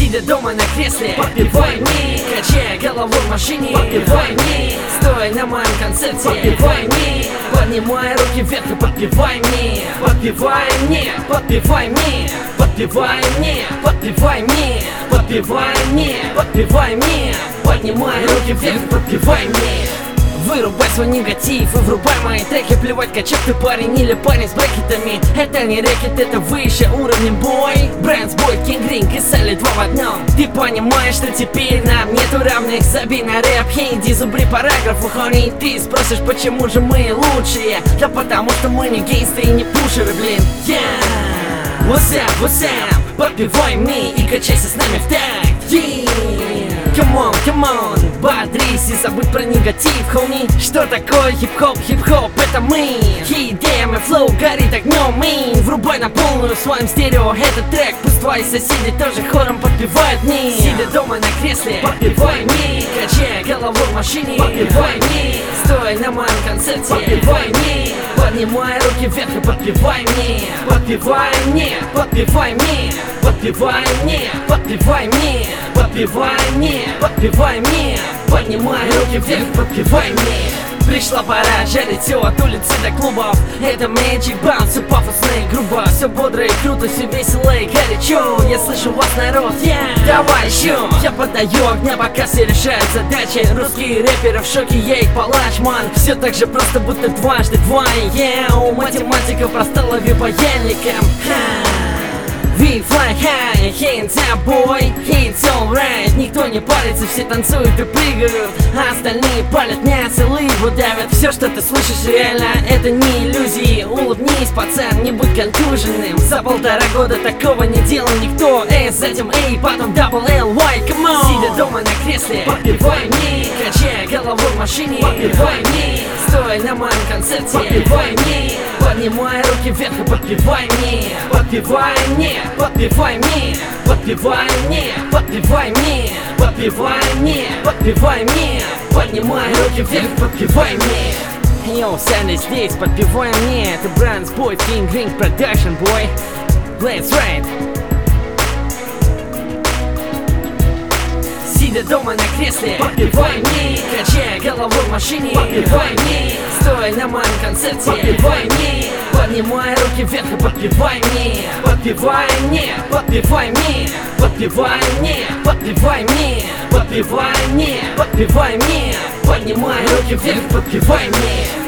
Сидя дома на кресле, подпевай мне, качая головой в машине, подпевай мне, стоя на моем концерте, подпевай мне, поднимая руки вверх и подпевай мне, подпевай мне, подпевай мне, подпевай мне, подпевай мне, подпевай мне, подпевай мне, поднимай руки вверх, подпевай мне. Вырубай свой негатив и врубай мои треки. Плевать, качок ты парень или парень с брекетами. Это не рэкет, это выше уровня бой. Брэндс, бой, Кинг Ринг и Салли 2 в одном. Ты понимаешь, что теперь нам нету равных. Забей на рэп, хинди, зубри параграф уходи. Ты спросишь, почему же мы лучшие? Да потому что мы не гейсты и не пушеры, блин. What's up, подпевай мне и качайся с нами в такт. Come on, бодрись и забудь про негатив, хоми. Что такое хип-хоп? Хип-хоп это мы. Идея, флоу горит огнем, мы. Врубай на полную в своем стерео этот трек. Пусть твои соседи тоже хором подпевают мне. Сидя дома на кресле, подпевай мне, качая головой в машине, подпевай мне, стоя на моем концерте, подпевай мне, поднимая руки вверх и подпевай мне, подпевай мне, подпевай мне, подпевай мне, подпевай мне, подпевай мне, подпевай мне, поднимай руки вверх, подпевай мне. Пришла пора жарить все от улицы до клубов. Это Magic Bounce, все пафосно и грубо. Все бодро и круто, все весело и горячо. Я слышу вас, народ, давай еще. Я подаю огня, пока все решают задачи. Русские рэперы в шоке, я их палач, ман. Все так же просто, будто дважды два. Математика проста, лови по ельникам. We fly high, hands up, boy, it's alright. Никто не парится, все танцуют и прыгают, а остальные палят мясо, лыбу давят. Все, что ты слышишь, реально, это не иллюзии. Улыбнись, пацан, не будь контуженным. За 1,5 года такого не делал никто. Затем потом double LY, come on. Сидя дома на кресле, подпевай мне, качая головой в машине, подпевай мне, стоя на моем концерте, подпевай мне, поднимая руки вверх и подпевай мне, подпевай мне, подпевай мне, подпевай мне, подпевай мне, подпевай мне, подпевай мне, поднимай руки вверх, подпевай мне. Йоу, Саня здесь, подпевай мне. Это Брэндс, бой, Кинг Ринг Продакшн, бой. Let's ride. Сидя дома на кресле, подпевай мне, качая головой в машине, подпевай мне, стоя на моем концерте, подпевай мне, поднимая руки вверх и подпевай мне, подпевай мне, подпевай мне, подпевай мне, подпевай мне, подпевай мне, подпевай мне, поднимай руки вверх, подпевай мне.